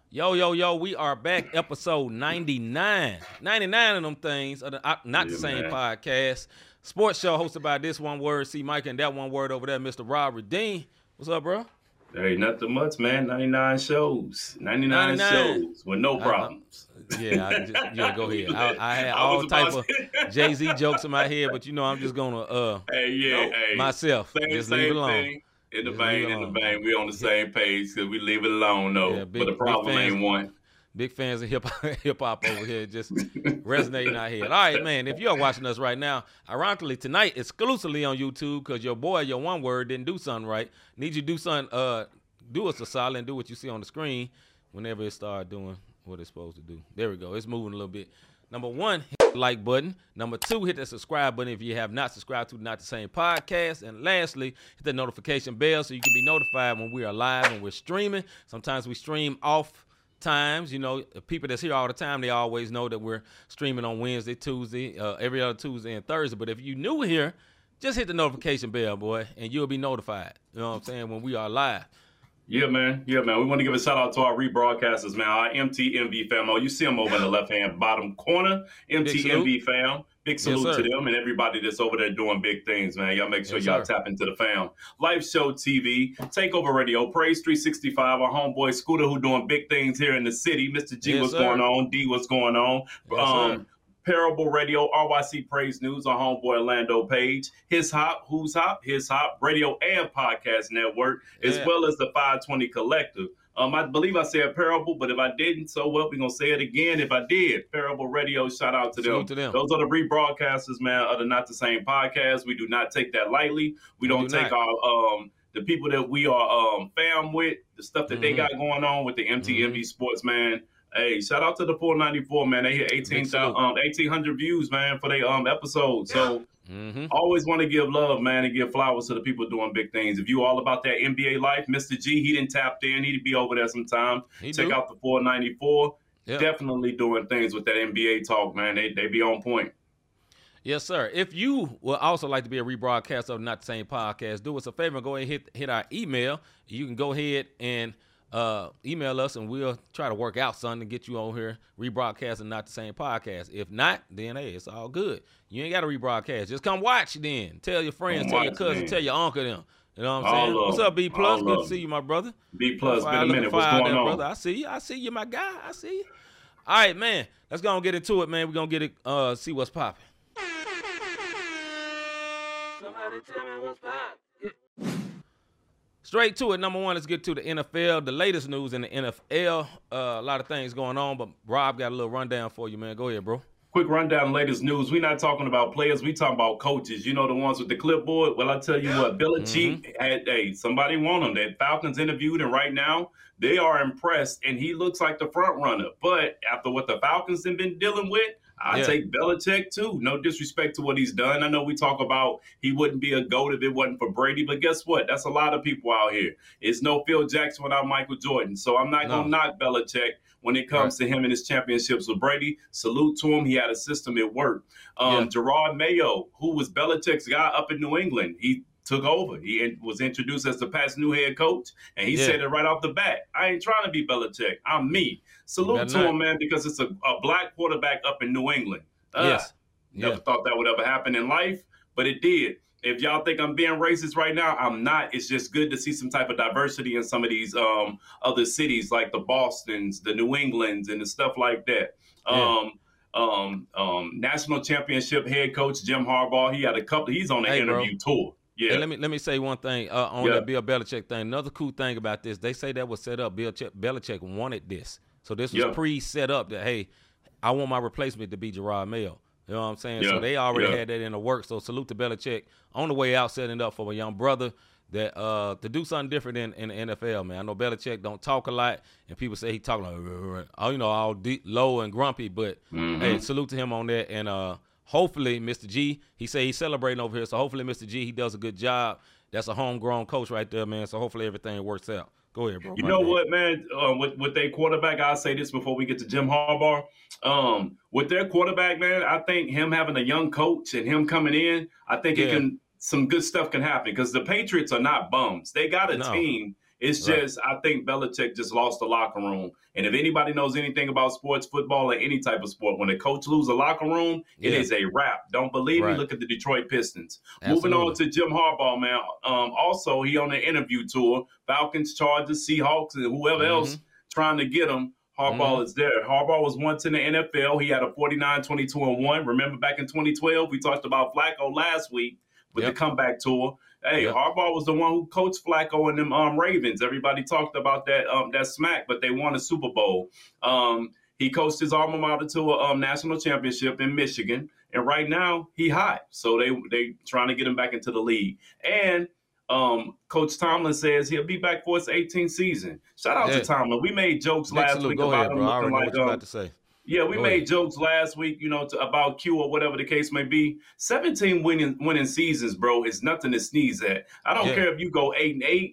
Yo, yo, yo, we are back, episode 99. 99 of them things, are not the same podcast. Sports show hosted by this one word, C. Mike, and that one word over there, Mr. Rob Redeem. What's up, bro? Hey, nothing much, man. 99 shows. 99 shows with no problems. Yeah, go ahead. I had all type of Jay-Z jokes in my head, but I'm just going to myself. Just leave it alone. Thing. In the vein, we on the same page because we leave it alone, though. Yeah, but the problem ain't one. Big fans of hip-hop over here just resonating our head. All right, man, if you're watching us right now, ironically, tonight, exclusively on YouTube, because your one word, didn't do something right. Need you to do something, do us a solid and do what you see on the screen whenever it starts doing what it's supposed to do. There we go. It's moving a little bit. Number one, hit the like button. Number two, hit the subscribe button if you have not subscribed to Not the Same Podcast. And lastly, hit the notification bell so you can be notified when we are live and we're streaming. Sometimes we stream off times. People that's here all the time, they always know that we're streaming on Wednesday, Tuesday, every other Tuesday and Thursday. But if you're new here, just hit the notification bell, boy, and you'll be notified. You know what I'm saying? When we are live. Yeah, man. We want to give a shout out to our rebroadcasters, man. Our MTMV fam. You see them over in the left-hand bottom corner. MTMV fam. Big salute to them and everybody that's over there doing big things, man. Y'all make sure y'all tap into the fam. Live Show TV, Takeover Radio, Praise 365, our homeboy Scooter who doing big things here in the city. Mr. G, what's going on? D, what's going on? Parable Radio, RYC Praise News, our homeboy Orlando Page, His Hop, Who's Hop, His Hop, Radio and Podcast Network, as well as the 520 Collective. I believe I said Parable, but if I didn't, so well, we're going to say it again. If I did, Parable Radio, shout out to them. Those are the rebroadcasters, man, of the Not the Same Podcast. We do not take that lightly. We don't take our the people that we are fam with, the stuff that they got going on with the MTMV Sports, man. Hey, shout out to the 494, man. They hit 1,800 views, man, for their episode. So always want to give love, man, and give flowers to the people doing big things. If you all about that NBA life, Mr. G, he didn't tap in. He'd be over there sometime. Check out the 494. Yep. Definitely doing things with that NBA talk, man. They be on point. Yes, sir. If you would also like to be a rebroadcaster of Not the Same Podcast, do us a favor and go ahead and hit our email. You can go ahead and email us and we'll try to work out something to get you on here rebroadcasting Not the Same Podcast. If not, then hey, it's all good. You ain't got to rebroadcast. Just come watch then. Tell your friends, tell your cousins, tell your uncle them. You know what I'm saying? What's up, B Plus? Good to see you, my brother. B Plus, been a minute. What's going on, brother? I see you, my guy. I see you. All right, man. Let's go and get into it, man. We're gonna get it. See what's popping. Somebody tell me what's popping. Straight to it. Number one, let's get to the NFL. The latest news in the NFL. A lot of things going on, but Rob got a little rundown for you, man. Go ahead, bro. Quick rundown, latest news. We're not talking about players. We talking about coaches. You know, the ones with the clipboard. Well, I tell you what, Belichick had somebody want him. That Falcons interviewed, and right now they are impressed, and he looks like the front runner. But after what the Falcons have been dealing with, I take Belichick, too. No disrespect to what he's done. I know we talk about he wouldn't be a GOAT if it wasn't for Brady, but guess what? That's a lot of people out here. It's no Phil Jackson without Michael Jordan. So I'm not going to knock Belichick when it comes to him and his championships with Brady. Salute to him. He had a system at work. Gerard Mayo, who was Belichick's guy up in New England, he took over. He was introduced as the Pats' new head coach, and he said it right off the bat. I ain't trying to be Belichick. I'm me. Salute to him, man, because it's a black quarterback up in New England. Never thought that would ever happen in life, but it did. If y'all think I'm being racist right now, I'm not. It's just good to see some type of diversity in some of these other cities like the Bostons, the New Englands, and the stuff like that. National championship head coach Jim Harbaugh, he had a couple. He's on an interview tour. Yeah. And let me say one thing on the Bill Belichick thing. Another cool thing about this, they say that was set up. Belichick wanted this. So this was pre-set up that, hey, I want my replacement to be Gerard Mayo. You know what I'm saying? So they already had that in the works. So salute to Belichick on the way out, setting up for a young brother that to do something different in the NFL, man. I know Belichick don't talk a lot, and people say he talk like, all deep, low and grumpy. But, hey, salute to him on that. And hopefully, Mr. G, he say he's celebrating over here. So hopefully, Mr. G, he does a good job. That's a homegrown coach right there, man. So hopefully everything works out. Go ahead, bro. You know what, man? With their quarterback, I'll say this before we get to Jim Harbaugh. With their quarterback, man, I think him having a young coach and him coming in, I think some good stuff can happen because the Patriots are not bums. They got a team. It's just, I think Belichick just lost the locker room. And if anybody knows anything about sports, football, or any type of sport, when a coach loses a locker room, it is a wrap. Don't believe me? Look at the Detroit Pistons. Moving on to Jim Harbaugh, man. Also, he on the interview tour. Falcons, Chargers, Seahawks, and whoever else trying to get him. Harbaugh is there. Harbaugh was once in the NFL. He had a 49-22-1. Remember back in 2012, we talked about Flacco last week with the comeback tour. Hey, Harbaugh was the one who coached Flacco and them Ravens. Everybody talked about that that smack, but they won a Super Bowl. He coached his alma mater to a national championship in Michigan, and right now he hot. So they trying to get him back into the league. And Coach Tomlin says he'll be back for his 18th season. Shout out to Tomlin. We made jokes last week about him looking like. I already know what you're about to say. Yeah, we made jokes last week, about Q or whatever the case may be. 17 winning seasons, bro, is nothing to sneeze at. I don't care if you go 8-8,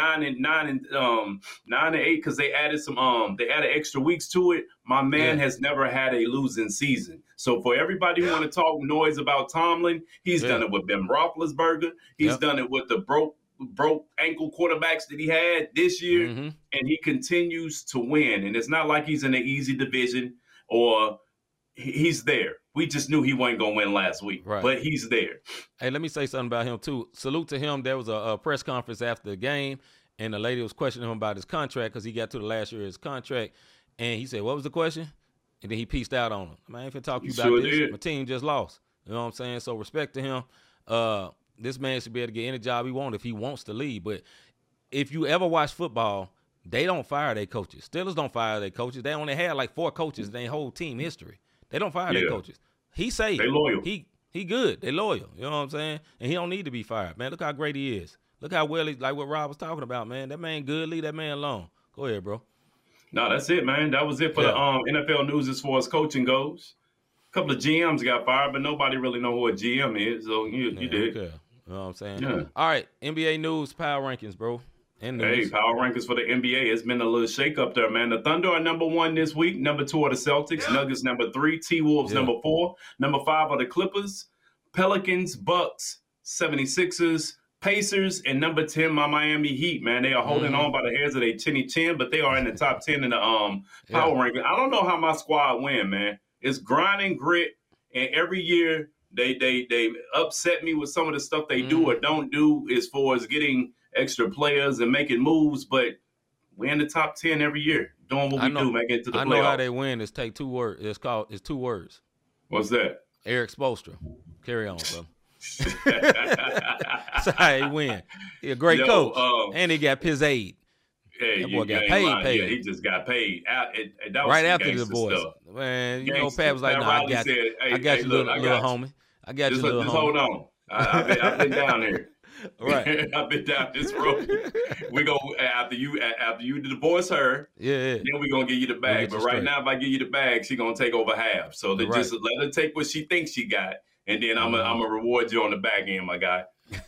9-8, because they added extra weeks to it. My man has never had a losing season. So for everybody who want to talk noise about Tomlin, he's done it with Ben Roethlisberger. He's done it with the broke ankle quarterbacks that he had this year, and he continues to win. And it's not like he's in an easy division. Or he's there. We just knew he wasn't going to win last week, but he's there. Hey, let me say something about him, too. Salute to him. There was a press conference after the game, and the lady was questioning him about his contract because he got to the last year of his contract. And he said, what was the question? And then he pieced out on him. I ain't finna talk to you about this. My team just lost. You know what I'm saying? So respect to him. This man should be able to get any job he wants if he wants to leave. But if you ever watch football, they don't fire their coaches. Steelers don't fire their coaches. They only had like 4 coaches in their whole team history. They don't fire their coaches. He safe. They loyal. He good. They loyal. You know what I'm saying? And he don't need to be fired, man. Look how great he is. Look how well like what Rob was talking about, man. That man good. Leave that man alone. Go ahead, bro. No, that's it, man. That was it for the NFL news as far as coaching goes. A couple of GMs got fired, but nobody really know who a GM is. So you did. Okay. You know what I'm saying? Yeah. All right. NBA news, power rankings, bro. Hey, power rankings for the NBA. It's been a little shake up there, man. The Thunder are number 1 this week. Number 2 are the Celtics. Nuggets number 3. T-Wolves number 4. Number 5 are the Clippers. Pelicans, Bucks, 76ers, Pacers, and number 10, my Miami Heat, man. They are holding on by the hairs of their chinny chin, but they are in the top 10 in the power ranking. I don't know how my squad win, man. It's grind and grit, and every year they upset me with some of the stuff they do or don't do as far as getting extra players and making moves, but we're in the top 10 every year doing what we do, making it to the playoffs. I know how they win. It's take 2 words. It's 2 words. What's that? Eric Spoelstra. Carry on, bro. That's how he win. He a great coach, and he got his aid. Hey, that boy got paid. Yeah, he just got paid. That was right after the boys. Stuff. Man, Pat was like, "No, I got you. I got you, little homie. I got you, little homie. Hold on. I've been down here. Right, I've been down this road. We go after you divorce her. Yeah. Then we gonna give you the bag. But right now, if I give you the bag, she gonna take over half. So just let her take what she thinks she got, and then I'm gonna reward you on the back end, my guy.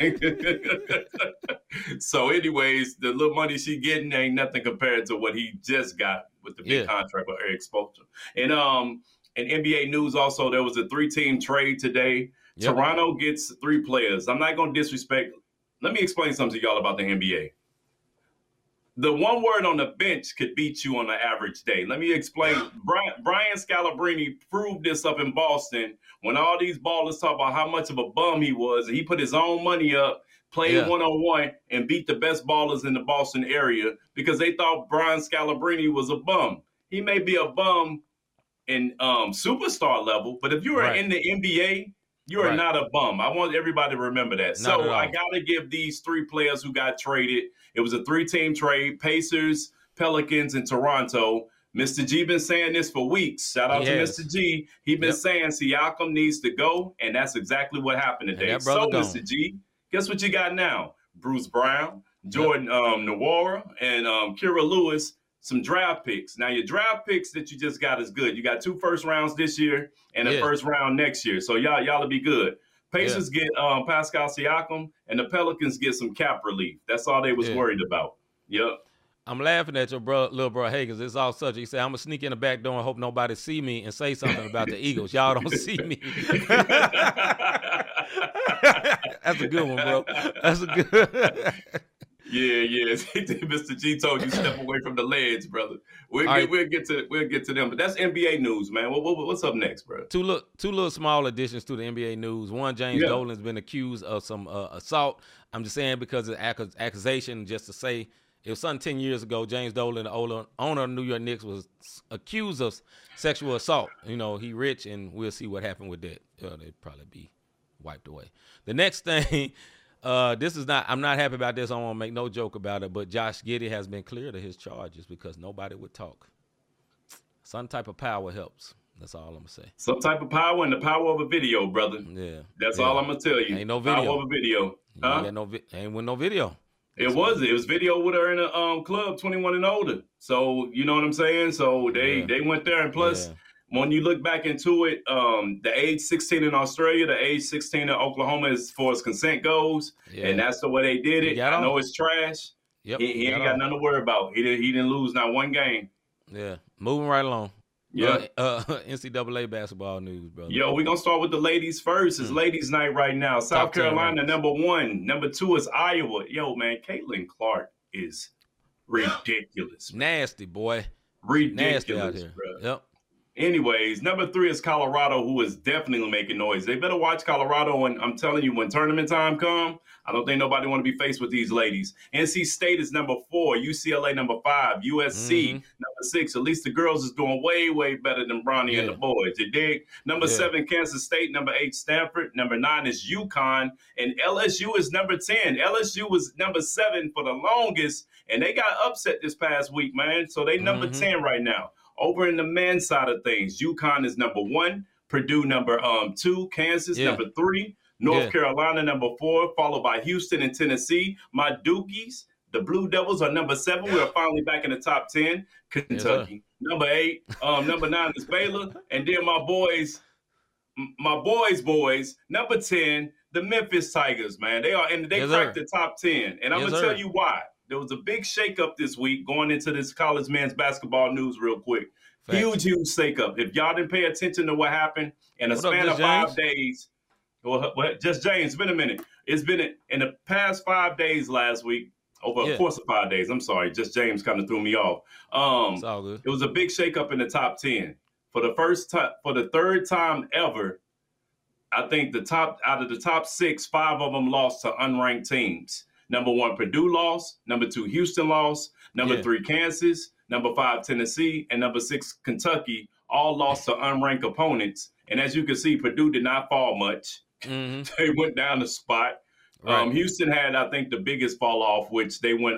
So, anyways, the little money she getting ain't nothing compared to what he just got with the big contract with Eric Spoelstra. And NBA news also, there was a 3-team trade today. Yep. Toronto gets 3 players. I'm not going to disrespect. Let me explain something to y'all about the NBA. The one word on the bench could beat you on an average day. Let me explain. Brian Scalabrine proved this up in Boston when all these ballers talk about how much of a bum he was. And he put his own money up, played one-on-one, and beat the best ballers in the Boston area because they thought Brian Scalabrine was a bum. He may be a bum in superstar level, but if you are in the NBA, you are not a bum. I want everybody to remember that. So I got to give these 3 players who got traded. It was a 3-team trade, Pacers, Pelicans, and Toronto. Mr. G been saying this for weeks. Shout out to Mr. G. He been saying Siakam needs to go, and that's exactly what happened today. So, Mr. G, guess what you got now? Bruce Brown, Jordan Nwora, and Kira Lewis, some draft picks. Now, your draft picks that you just got is good. You got 2 first rounds this year and a first round next year. So, y'all will be good. Pacers get Pascal Siakam, and the Pelicans get some cap relief. That's all they was worried about. Yep. I'm laughing at your little bro Higgins. It's all such. He said, I'm going to sneak in the back door and hope nobody see me and say something about the Eagles. Y'all don't see me. That's a good one, bro. That's a good Yeah. Mr. G told you step away from the ledge, brother. We'll get to them. But that's NBA news, man. What's up next, bro? Two little small additions to the NBA news. One, James Dolan's been accused of some assault. I'm just saying because of accusation, just to say it was something 10 years ago. James Dolan, the owner of the New York Knicks, was accused of sexual assault. You know, he rich, and we'll see what happened with that. They'd probably be wiped away. The next thing. I'm not happy about this. I don't want to make no joke about it, but Josh Giddey has been cleared of his charges because nobody would talk. Some type of power helps. That's all I'm going to say. Some type of power and the power of a video, brother. Yeah. That's all I'm going to tell you. Ain't no video. Power of a video. Huh? Ain't with no video. It was video with her in a club, 21 and older. So, you know what I'm saying? So they went there. And plus, when you look back into it, the age 16 in Australia, the age 16 in Oklahoma as far as consent goes, and that's the way they did it. I know it's trash. Yep. He ain't got nothing to worry about. He didn't lose not one game. Yeah, moving right along. Yeah. NCAA basketball news, brother. Yo, we're going to start with the ladies first. It's ladies' night right now. South Carolina, number 1. Number 2 is Iowa. Yo, man, Caitlin Clark is ridiculous. Nasty, boy. Ridiculous, nasty out here. Bro. Yep. Anyways, number 3 is Colorado, who is definitely making noise. They better watch Colorado, and I'm telling you, when tournament time come, I don't think nobody want to be faced with these ladies. NC State is number 4, UCLA number 5, USC number 6. At least the girls is doing way, way better than Bronny and the boys. You dig? Number 7, Kansas State. Number 8, Stanford. Number 9 is UConn. And LSU is number 10. LSU was number 7 for the longest, and they got upset this past week, man. So they number 10 right now. Over in the men's side of things, UConn is number 1, Purdue number 2, Kansas number 3, North Carolina number 4, followed by Houston and Tennessee. My Dukies, the Blue Devils, are number 7. We are finally back in the top 10. Kentucky, number 8. Number 9 is Baylor, and then my boys, number 10, the Memphis Tigers. Man, they cracked the top 10, and I'm gonna tell you why. There was a big shakeup this week going into this college men's basketball news real quick. Fact. Huge shakeup. If y'all didn't pay attention to what happened in a span of 5 days, well, just James, it's been a minute. It's been in the past 5 days last week, over a course of 5 days. I'm sorry, just James kind of threw me off. It's all good. It was a big shakeup in the top 10. For the third time ever, I think out of the top 6, 5 of them lost to unranked teams. Number 1, Purdue lost. Number 2, Houston lost. Number 3, Kansas. Number 5, Tennessee. And number 6, Kentucky, all lost to unranked opponents. And as you can see, Purdue did not fall much. They went down a spot. Right. Houston had, I think, the biggest fall off, which they went,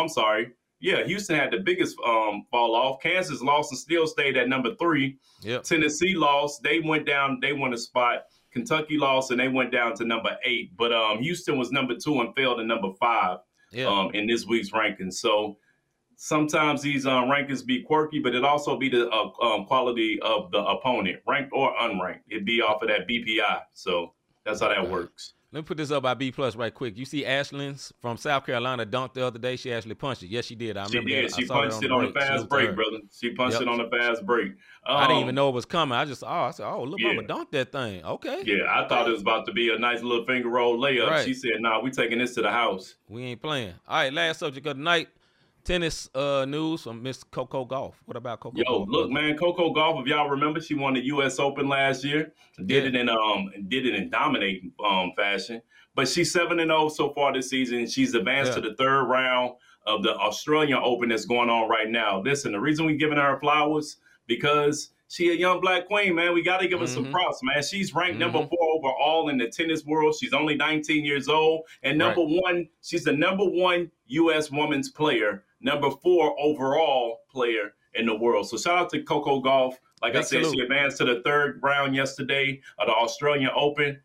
Houston had the biggest fall off. Kansas lost and still stayed at number 3. Yep. Tennessee lost. They went down. They won a spot. Kentucky lost, and they went down to number 8. But Houston was number 2 and fell to number 5 in this week's rankings. So sometimes these rankings be quirky, but it also be the quality of the opponent, ranked or unranked. It'd be off of that BPI. So that's how that works. Let me put this up by B+ right quick. You see Ashland's from South Carolina dunked the other day. She actually punched it. Yes, she did. I remember that. She punched it on a fast break, brother. She punched it on a fast break. I didn't even know it was coming. I said, look, mama dunked that thing. Okay. Yeah, I thought it was about to be a nice little finger roll layup. Right. She said, nah, we taking this to the house. We ain't playing. All right, last subject of the night. Tennis news from Miss Coco Gauff. What about Coco Gauff? Look, man, Coco Gauff, if y'all remember, she won the U.S. Open last year. Did it in dominating fashion. But she's 7-0 so far this season. She's advanced to the 3rd round of the Australian Open that's going on right now. Listen, the reason we're giving her flowers, because she a young black queen, man. We got to give her some props, man. She's ranked number 4 overall in the tennis world. She's only 19 years old. And number 1, she's the number 1 U.S. women's player, number 4 overall player in the world. So shout out to Coco Gauff. Like I said, she advanced to the 3rd round yesterday of the Australian Open.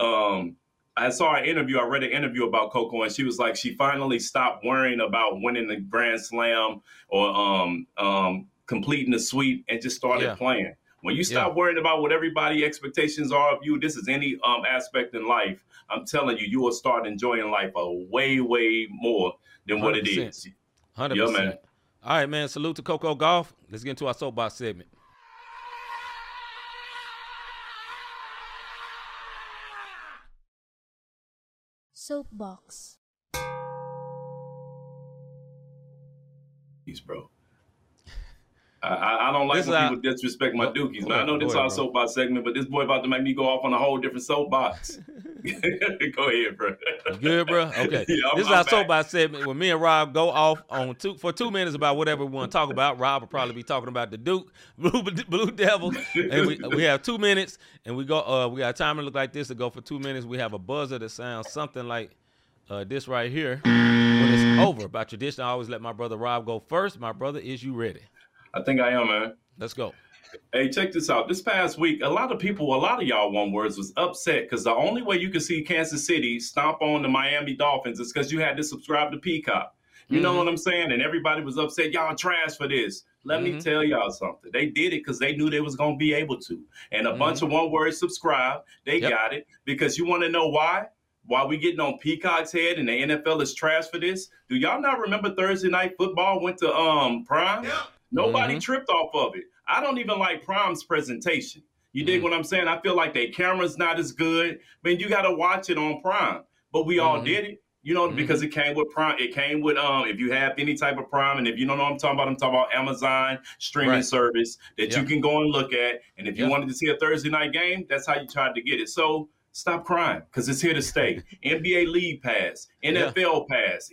I saw an interview. I read an interview about Coco, and she was like, she finally stopped worrying about winning the Grand Slam or completing the sweep and just started playing. When you stop worrying about what everybody expectations are of you, this is any aspect in life, I'm telling you, you will start enjoying life way, way more than 100%. What it is. 100%. Yeah, man. All right, man. Salute to Coco Gauff. Let's get into our soapbox segment. Soapbox. bro. I don't like when people disrespect my Dookies, man. I know this is our soapbox segment, but this boy about to make me go off on a whole different soapbox. Go ahead, bro. You good, bro? Okay. Yeah, this is our soapbox segment where me and Rob go off on for 2 minutes about whatever we want to talk about. Rob will probably be talking about the Duke, Blue Devils, and we have 2 minutes, and we go. We got a timer look like this to go for 2 minutes. We have a buzzer that sounds something like this right here. When it's over, by tradition, I always let my brother Rob go first. My brother, is you ready? I think I am, man. Let's go. Hey, check this out. This past week, a lot of y'all one words was upset because the only way you could see Kansas City stomp on the Miami Dolphins is because you had to subscribe to Peacock. You know what I'm saying? And everybody was upset. Y'all trash for this. Let me tell y'all something. They did it because they knew they was going to be able to. And a bunch of one words subscribe. They got it because you want to know why? Why we getting on Peacock's head and the NFL is trash for this? Do y'all not remember Thursday Night Football went to Prime? Yeah. Nobody tripped off of it. I don't even like Prime's presentation. You dig what I'm saying? I feel like their camera's not as good. Man, you got to watch it on Prime. But we all did it, you know, because it came with Prime. It came with, if you have any type of Prime, and if you don't know what I'm talking about Amazon streaming service that you can go and look at. And if you wanted to see a Thursday night game, that's how you tried to get it. So stop crying because it's here to stay. NBA League Pass, NFL Pass,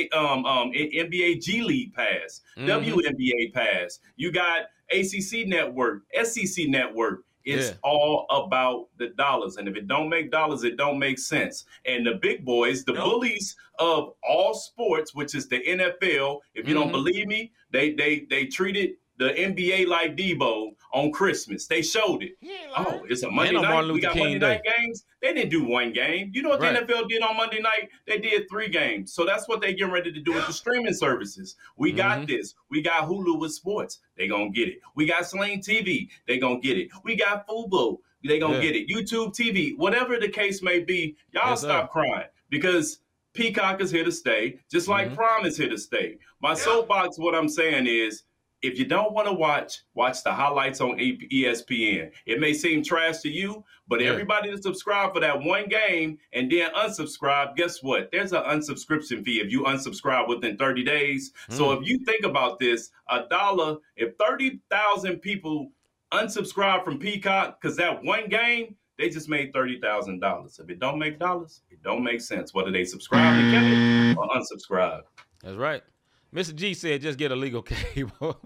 NBA G League Pass, WNBA Pass. You got ACC Network, SEC Network. It's all about the dollars. And if it don't make dollars, it don't make sense. And the big boys, the bullies of all sports, which is the NFL, if you don't believe me, they treated the NBA like Debo on Christmas. They showed it. Oh, it's a Monday night. We got Monday night games. They didn't do one game. You know what the NFL did on Monday night? They did 3 games. So that's what they're getting ready to do with the streaming services. We got this. We got Hulu with sports. They going to get it. We got Sling TV. They going to get it. We got Fubo. They going to get it. YouTube TV. Whatever the case may be, y'all stop crying because Peacock is here to stay, just like Prime is here to stay. My soapbox, what I'm saying is, if you don't want to watch the highlights on ESPN. It may seem trash to you, but everybody that subscribed for that one game and then unsubscribe, guess what? There's an unsubscription fee if you unsubscribe within 30 days. So if you think about this, $1, if 30,000 people unsubscribe from Peacock because that one game, they just made $30,000. If it don't make dollars, it don't make sense. Whether they subscribe to get it or unsubscribe. That's right. Mr. G said, just get a legal cable.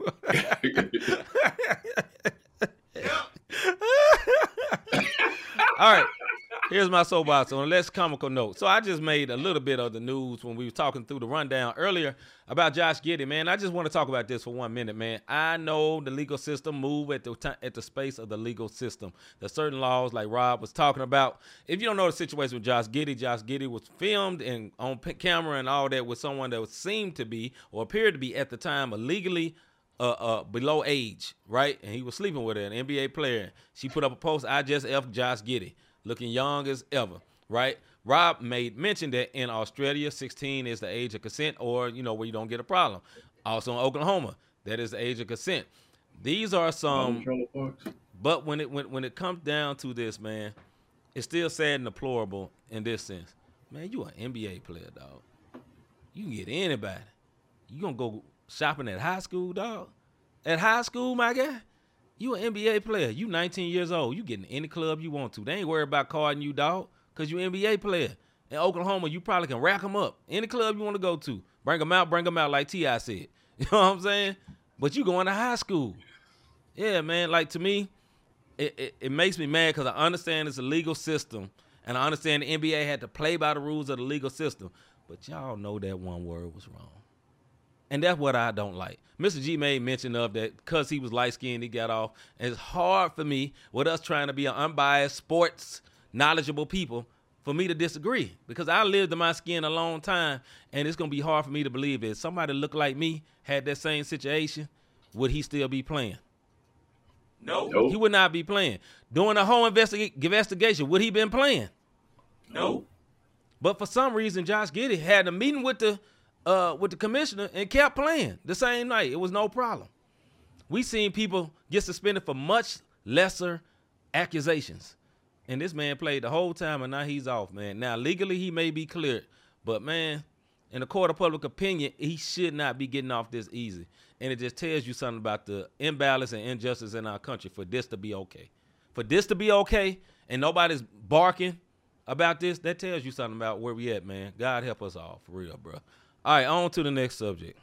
All right. Here's my soapbox on a less comical note. So I just made a little bit of the news when we were talking through the rundown earlier about Josh Giddey, man. I just want to talk about this for 1 minute, man. I know the legal system move at the space of the legal system. There's certain laws like Rob was talking about. If you don't know the situation with Josh Giddey was filmed and on camera and all that with someone that seemed to be or appeared to be at the time illegally below age, right? And he was sleeping with her, an NBA player. She put up a post, I just F Josh Giddey. Looking young as ever, right? Rob made mention that in Australia, 16 is the age of consent, or, you know, where you don't get a problem. Also in Oklahoma, that is the age of consent. These are some, but when it comes down to this, man, it's still sad and deplorable in this sense. Man, you an NBA player, dog. You can get anybody. You gonna go shopping at high school, dog? At high school, my guy? You an NBA player. You 19 years old. You get in any club you want to. They ain't worried about carding you, dog, because you an NBA player. In Oklahoma, you probably can rack them up. Any club you want to go to. Bring them out like T.I. said. You know what I'm saying? But you going to high school. Yeah, man. Like, to me, it makes me mad because I understand it's a legal system, and I understand the NBA had to play by the rules of the legal system. But y'all know that one word was wrong. And that's what I don't like. Mr. G made mention of that because he was light-skinned, he got off. And it's hard for me, with us trying to be an unbiased, sports, knowledgeable people, for me to disagree. Because I lived in my skin a long time, and it's going to be hard for me to believe if somebody looked like me had that same situation, would he still be playing? No. He would not be playing. During the whole investigation, would he been playing? No. But for some reason, Josh Giddey had a meeting with the commissioner and kept playing the same night. It was no problem. We seen people get suspended for much lesser accusations. And this man played the whole time, and now he's off, man. Now, legally, he may be cleared. But, man, in the court of public opinion, he should not be getting off this easy. And it just tells you something about the imbalance and injustice in our country for this to be okay. For this to be okay and nobody's barking about this, that tells you something about where we at, man. God help us all, for real, bro. All right, on to the next subject.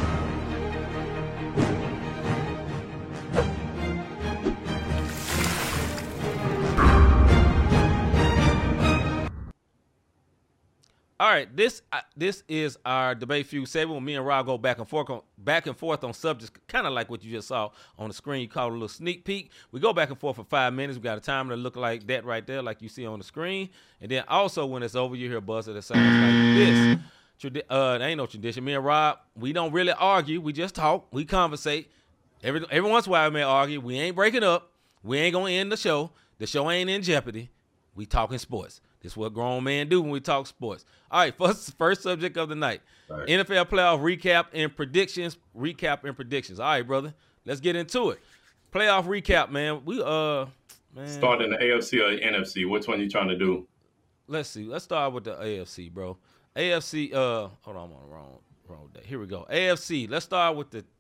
All right, this is our debate feud segment where me and Rob go back and forth on subjects, kind of like what you just saw on the screen. You call it a little sneak peek. We go back and forth for 5 minutes. We got a timer to look like that right there, like you see on the screen. And then also when it's over, you hear a buzzer that sounds like this. There ain't no tradition. Me and Rob, we don't really argue. We just talk. We conversate. Every once in a while, we may argue. We ain't breaking up. We ain't gonna end the show. The show ain't in jeopardy. We talking sports. This is what grown men do when we talk sports. All right, first subject of the night. Right. NFL playoff recap and predictions. All right, brother. Let's get into it. Playoff recap, man. Start in the AFC or NFC. Which one you trying to do? Let's see. Let's start with the AFC, bro. AFC, hold on, I'm on the wrong day. Here we go. AFC. Let's start with the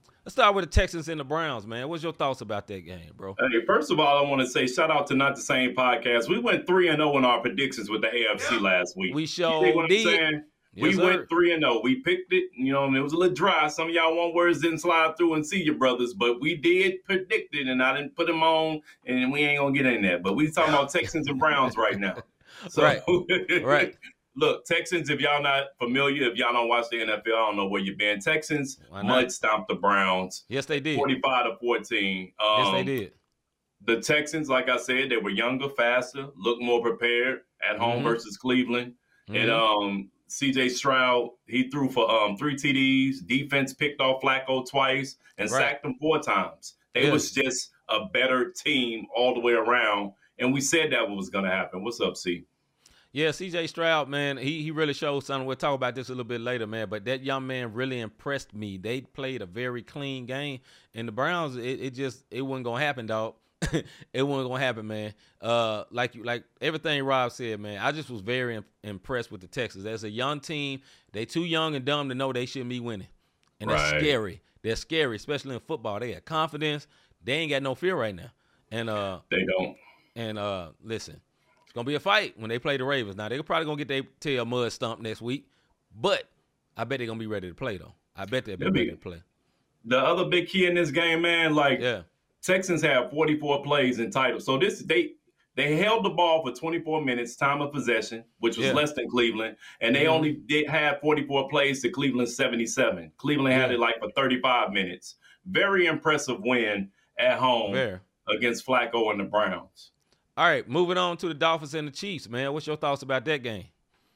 Texans and the Browns, man. What's your thoughts about that game, bro? Hey, first of all, I want to say shout out to Not the Same Podcast. We went 3-0 in our predictions with the AFC last week. We sure did. I'm saying? Yes, we went 3-0. We picked it. You know, it was a little dry. Some of y'all want words didn't slide through and see your brothers, but we did predict it, and I didn't put them on, and we ain't gonna get in there. But we talking about Texans and Browns right now. So, right. Look, Texans, if y'all not familiar, if y'all don't watch the NFL, I don't know where you've been. Texans mud stomped the Browns. Yes, they did. 45-14. Yes, they did. The Texans, like I said, they were younger, faster, looked more prepared at home versus Cleveland. And C.J. Stroud, he threw for 3 TDs. Defense picked off Flacco twice and sacked him 4 times. They was just a better team all the way around. And we said that was going to happen. What's up, C? Yeah, C.J. Stroud, man, he really showed something. We'll talk about this a little bit later, man. But that young man really impressed me. They played a very clean game. And the Browns, it wasn't going to happen, dog. It wasn't going to happen, man. Like everything Rob said, man, I just was very impressed with the Texans. As a young team, they too young and dumb to know they shouldn't be winning. And that's scary. They're scary, especially in football. They got confidence. They ain't got no fear right now. And they don't. And listen. Gonna be a fight when they play the Ravens. Now they're probably gonna get their tail mud stomped next week, but I bet they're gonna be ready to play though. I bet they'll be ready to play. The other big key in this game, man, Texans have 44 plays in total. So they held the ball for 24 minutes, time of possession, which was less than Cleveland, and they only did have 44 plays to Cleveland's 77. Cleveland had it for 35 minutes. Very impressive win at home against Flacco and the Browns. All right, moving on to the Dolphins and the Chiefs, man. What's your thoughts about that game?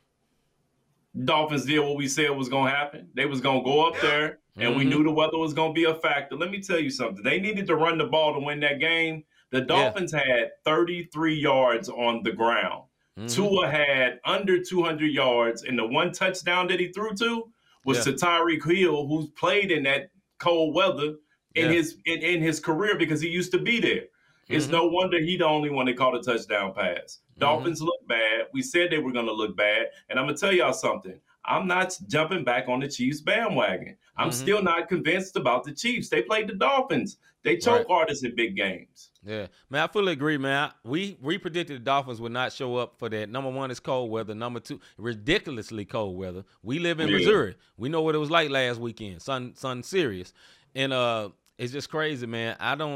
Dolphins did what we said was going to happen. They was going to go up there, and we knew the weather was going to be a factor. Let me tell you something. They needed to run the ball to win that game. The Dolphins had 33 yards on the ground. Tua had under 200 yards, and the one touchdown that he threw to was to Tyreek Hill, who's played in that cold weather in his career because he used to be there. It's no wonder he the only one that caught a touchdown pass. Dolphins look bad. We said they were going to look bad. And I'm going to tell y'all something. I'm not jumping back on the Chiefs bandwagon. I'm still not convinced about the Chiefs. They played the Dolphins. They choke artists in big games. Yeah. Man, I fully agree, man. We predicted the Dolphins would not show up for that. Number 1 is cold weather. Number 2, ridiculously cold weather. We live in Missouri. We know what it was like last weekend. Sun serious. And it's just crazy, man.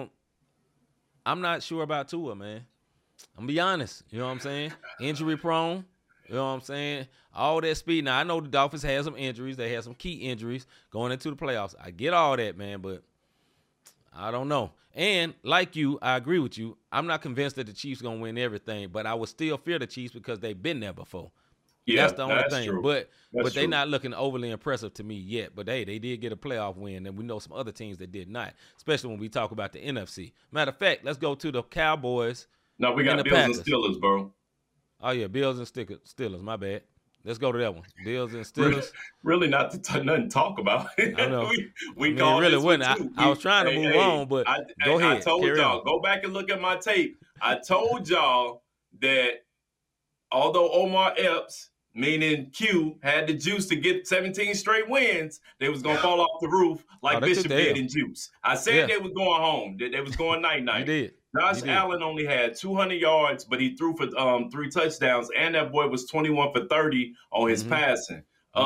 I'm not sure about Tua, man. I'm going to be honest. You know what I'm saying? Injury prone. You know what I'm saying? All that speed. Now, I know the Dolphins had some injuries. They had some key injuries going into the playoffs. I get all that, man, but I don't know. And like you, I agree with you. I'm not convinced that the Chiefs going to win everything, but I would still fear the Chiefs because they've been there before. Yeah, that's the only thing. True. But they're not looking overly impressive to me yet. But, hey, they did get a playoff win, and we know some other teams that did not, especially when we talk about the NFC. Matter of fact, let's go to the Cowboys. No, we got Bills Packers. and Steelers, bro. Oh, yeah, Bills and Steelers. My bad. Let's go to that one. Bills and Steelers. Really not nothing to talk about. I know. we really wouldn't. I was trying to move on, but go ahead. I told y'all, go back and look at my tape. I told y'all that although Omar Epps meaning Q, had the juice to get 17 straight wins, they was going to fall off the roof like Bishop did in juice. I said they was going home. They was going night-night. You did. Josh Allen only had 200 yards, but he threw for 3 touchdowns, and that boy was 21 for 30 on his passing.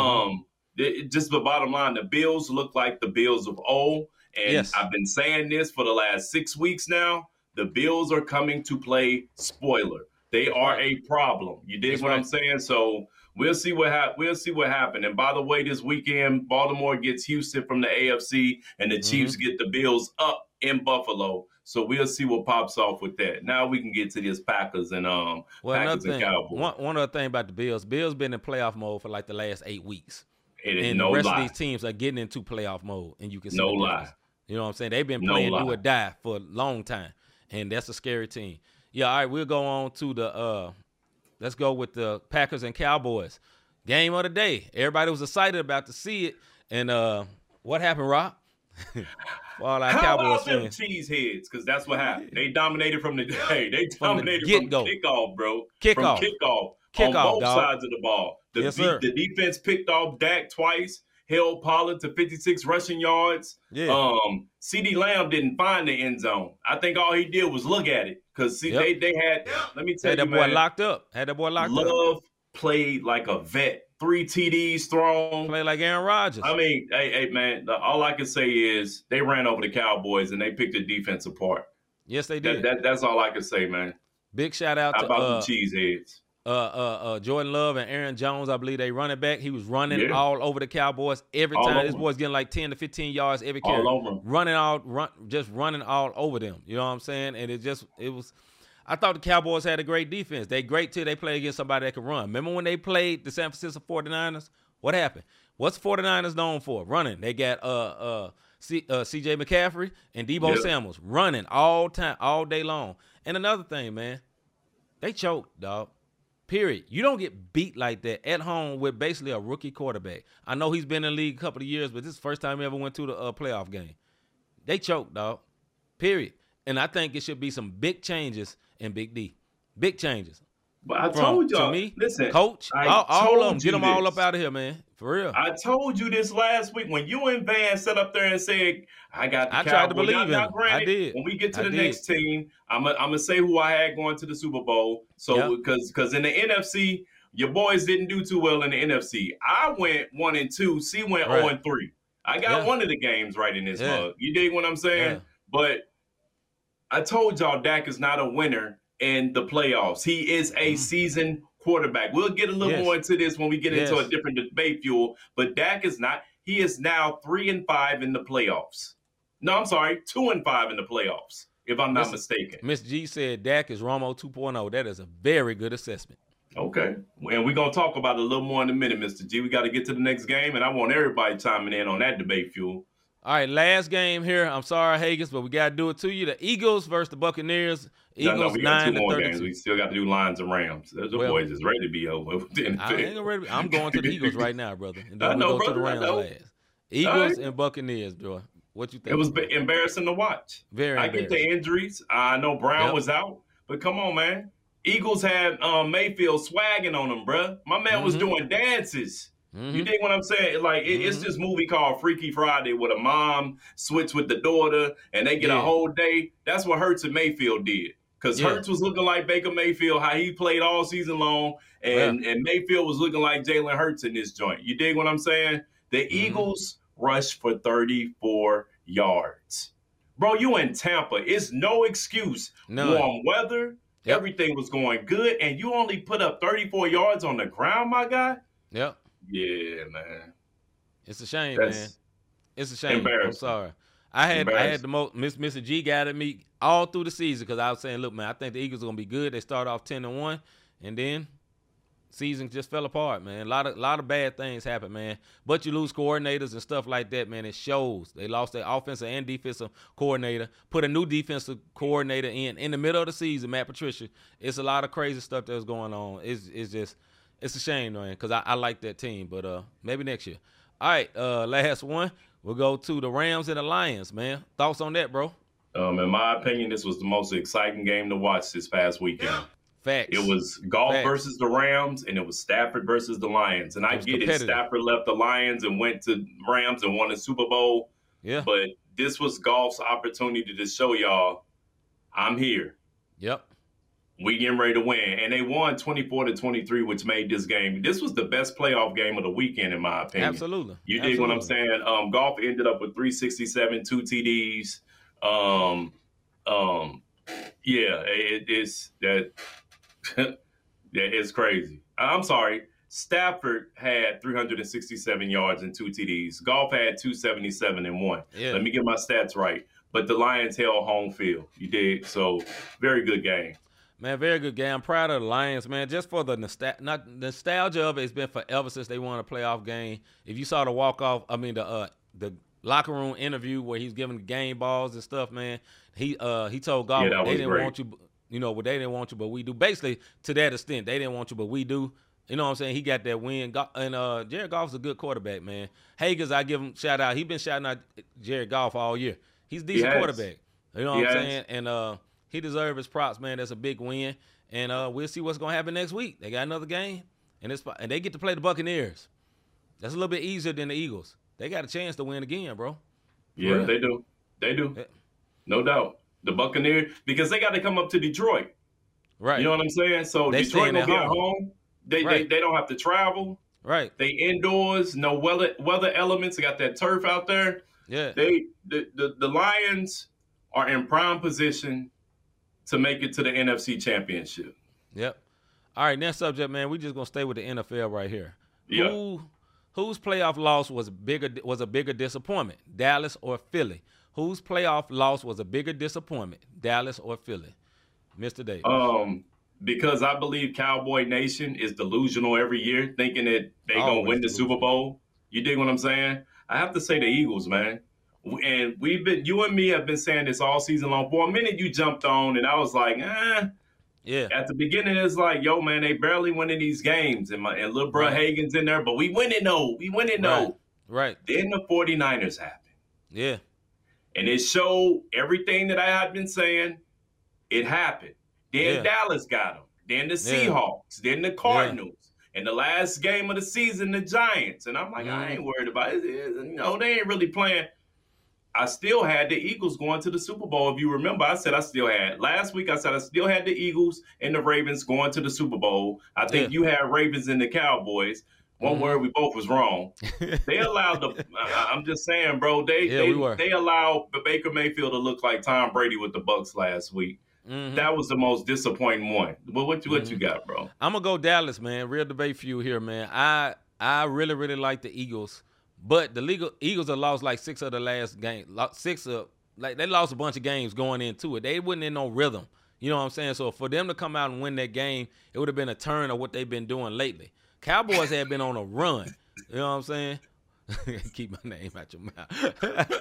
Just the bottom line, the Bills look like the Bills of old, and I've been saying this for the last 6 weeks now. The Bills are coming to play spoiler. They are a problem. You dig what I'm saying? So we'll see what happens. And by the way, this weekend, Baltimore gets Houston from the AFC, and the Chiefs get the Bills up in Buffalo. So we'll see what pops off with that. Now we can get to these Packers and Packers and Cowboys. One other thing about the Bills been in playoff mode for like the last 8 weeks. And the rest of these teams are getting into playoff mode, and you can see no lie. You know what I'm saying? They've been playing do or die for a long time, and that's a scary team. Yeah, all right, we'll go on to the let's go with the Packers and Cowboys. Game of the day. Everybody was excited about to see it. And what happened, Rob? All our Cowboys fans. Cheese heads, because that's what happened. They dominated from the day. They dominated from kickoff, bro. Kickoff on both sides of the ball. The defense picked off Dak twice, held Pollard to 56 rushing yards. Yeah. CeeDee Lamb didn't find the end zone. I think all he did was look at it. Because they had, let me tell you, man. Had that boy locked up. Love played like a vet. 3 TDs thrown. Play like Aaron Rodgers. I mean, hey, man, all I can say is they ran over the Cowboys and they picked the defense apart. Yes, they did. That's all I can say, man. Big shout out to the cheeseheads. Jordan Love and Aaron Jones, I believe they running back. He was running all over the Cowboys every time. This boy's getting like 10 to 15 yards every carry. All over them. Running all over them. You know what I'm saying? And it was. I thought the Cowboys had a great defense. They great till they play against somebody that can run. Remember when they played the San Francisco 49ers? What happened? What's the 49ers known for? Running. They got C.J. McCaffrey and Deebo Samuels running all day long. And another thing, man, they choked, dog. Period. You don't get beat like that at home with basically a rookie quarterback. I know he's been in the league a couple of years, but this is the first time he ever went to the playoff game. They choked, dog. Period. And I think it should be some big changes in Big D. Big changes. But I told y'all, to me, listen, coach, all of them, get them all up out of here, man. For real. I told you this last week when you and Van sat up there and said, I got the Cowboys. Tried to believe in I did. When we get to the next team, I'm gonna say who I had going to the Super Bowl. So because in the NFC, your boys didn't do too well in the NFC. I went 1-2. C went 0-3. I got one of the games right in this mug. You dig what I'm saying? Yeah. But I told y'all Dak is not a winner in the playoffs. He is a seasoned quarterback. We'll get a little more into this when we get into a different debate fuel. But Dak is not. He is now 3-5 in the playoffs. No, I'm sorry, 2-5 in the playoffs, if I'm not mistaken. Miss G said Dak is Romo 2.0. That is a very good assessment. Okay. And we're going to talk about it a little more in a minute, Mr. G. We got to get to the next game, and I want everybody chiming in on that debate fuel. All right, last game here. I'm sorry, Hagens, but we got to do it to you. The Eagles versus the Buccaneers. Eagles we got 2 more 9-32. games. We still got to do Lions and Rams. The boys is ready to be over. I'm going to the Eagles right now, brother. And then we'll go to the Rams last. Eagles and Buccaneers, bro. What you think? It was embarrassing to watch. Very I get the injuries. I know Brown was out, but come on, man. Eagles had Mayfield swagging on them, bro. My man was doing dances. You dig what I'm saying? Like, it's this movie called Freaky Friday where the mom switched with the daughter and they get a whole day. That's what Hurts and Mayfield did. Because Hurts was looking like Baker Mayfield, how he played all season long, and Mayfield was looking like Jalen Hurts in this joint. You dig what I'm saying? The Eagles rushed for 34 yards. Bro, you in Tampa. It's no excuse. None. Warm weather. Everything was going good, and you only put up 34 yards on the ground, my guy? Yep. Yeah, man. It's a shame, man. It's a shame. I'm sorry. I had the most. Mr. G got at me all through the season because I was saying, look, man, I think the Eagles are gonna be good. They start off 10-1, and then season just fell apart, man. A lot of bad things happen, man. But you lose coordinators and stuff like that, man. It shows. They lost their offensive and defensive coordinator. Put a new defensive coordinator in the middle of the season, Matt Patricia. It's a lot of crazy stuff that's going on. It's a shame, man, because I like that team. But maybe next year. All right, last one. We'll go to the Rams and the Lions, man. Thoughts on that, bro? In my opinion, this was the most exciting game to watch this past weekend. It Facts. was Goff versus the Rams, and it was Stafford versus the Lions. And I get it. Stafford left the Lions and went to Rams and won the Super Bowl. Yeah. But this was Goff's opportunity to show y'all, I'm here. Yep. We getting ready to win. And they won 24-23, which made this game. This was the best playoff game of the weekend, in my opinion. Absolutely. You dig what I'm saying? Goff ended up with 367, 2 TDs. Yeah, it's that. Yeah, it's crazy. I'm sorry. Stafford had 367 yards and 2 TDs. Goff had 277 and 1. Yeah. Let me get my stats right. But the Lions held home field. You did. So, very good game. Man, very good game. I'm proud of the Lions, man. Just for the nostalgia of it, it's been forever since they won a playoff game. If you saw the the locker room interview where he's giving the game balls and stuff, man, he told Goff they didn't want you, they didn't want you, but we do. Basically, to that extent, they didn't want you, but we do. You know what I'm saying? He got that win. And Jared Goff's a good quarterback, man. Hagers, I give him shout out. He's been shouting out Jared Goff all year. He's a decent quarterback. You know what I'm saying? And he deserves his props, man. That's a big win. And we'll see what's going to happen next week. They got another game, and they get to play the Buccaneers. That's a little bit easier than the Eagles. They got a chance to win again, bro. Yeah, they do. They do. Yeah. No doubt. The Buccaneers, because they got to come up to Detroit. Right. You know what I'm saying? So Detroit will be at home. They don't have to travel. Right. They indoors, no weather elements. They got that turf out there. Yeah. The Lions are in prime position to make it to the NFC Championship. Yep. All right, next subject, man. We just gonna stay with the NFL right here. Yeah. Whose playoff loss was a bigger disappointment, Dallas or Philly? Whose playoff loss was a bigger disappointment, Dallas or Philly? Mr. Davis. Because I believe Cowboy Nation is delusional every year, thinking that they're going to win the Super Bowl. You dig what I'm saying? I have to say the Eagles, man. And you and me have been saying this all season long. For a minute, you jumped on, and I was like, Yeah. At the beginning, it's like, yo, man, they barely winning these games. And little bro Hagen's in there, but we winning, though. We winning, though. Right. Then the 49ers happened. Yeah. And it showed everything that I had been saying. It happened. Then Dallas got them. Then the Seahawks. Then the Cardinals. And the last game of the season, the Giants. And I'm like, I ain't worried about it. They ain't really playing. I still had the Eagles going to the Super Bowl. If you remember, last week I said I still had the Eagles and the Ravens going to the Super Bowl. I think you had Ravens and the Cowboys. One word, we both was wrong. They allowed I'm just saying, bro, they allowed Baker Mayfield to look like Tom Brady with the Bucs last week. Mm-hmm. That was the most disappointing one. But what you got, bro? I'm going to go Dallas, man. Real debate for you here, man. I really, really like the Eagles. But the Eagles have lost like 6 of the last game. They lost a bunch of games going into it. They wasn't in no rhythm. You know what I'm saying? So for them to come out and win that game, it would have been a turn of what they've been doing lately. Cowboys have been on a run. You know what I'm saying? Keep my name out your mouth.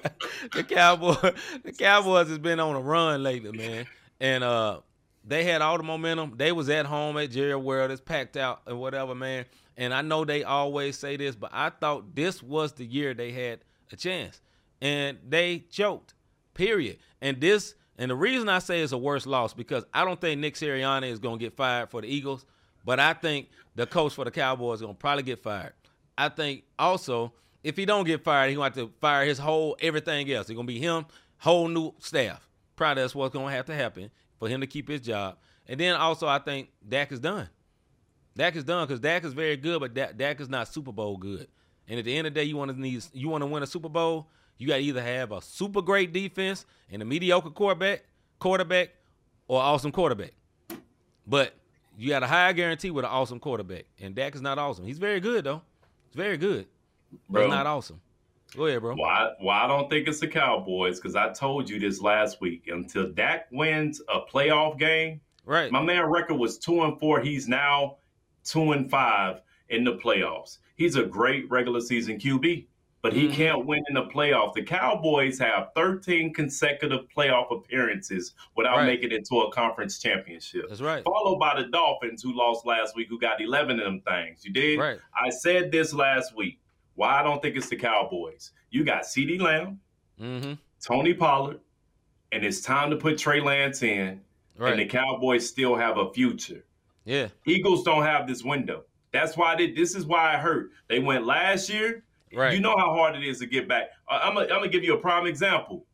The Cowboys has been on a run lately, man. And they had all the momentum. They was at home at Jerry World. It's packed out and whatever, man. And I know they always say this, but I thought this was the year they had a chance. And they choked, period. And the reason I say it's a worse loss because I don't think Nick Sirianni is going to get fired for the Eagles, but I think the coach for the Cowboys is going to probably get fired. I think also if he don't get fired, he's going to have to fire his whole everything else. It's going to be him, whole new staff. Probably that's what's going to have to happen for him to keep his job. And then also I think Dak is done. Dak is done because Dak is very good, but Dak is not Super Bowl good. And at the end of the day, you want to win a Super Bowl, you got to either have a super great defense and a mediocre quarterback, or an awesome quarterback. But you got a higher guarantee with an awesome quarterback. And Dak is not awesome. He's very good, though. He's very good. But he's not awesome. Go ahead, bro. Well, I don't think it's the Cowboys because I told you this last week. Until Dak wins a playoff game, right? My man record was 2-4. He's now 2-5 in the playoffs. He's a great regular season QB, but he can't win in the playoff. The Cowboys have 13 consecutive playoff appearances without making it to a conference championship. That's right. Followed by the Dolphins, who lost last week, who got 11 of them things. You did? Right. I said this last week. Why I don't think it's the Cowboys. You got CeeDee Lamb, Tony Pollard, and it's time to put Trey Lance in, and the Cowboys still have a future. Yeah. Eagles don't have this window. That's why this is why it hurt. They went last year. Right. You know how hard it is to get back. I'm gonna give you a prime example.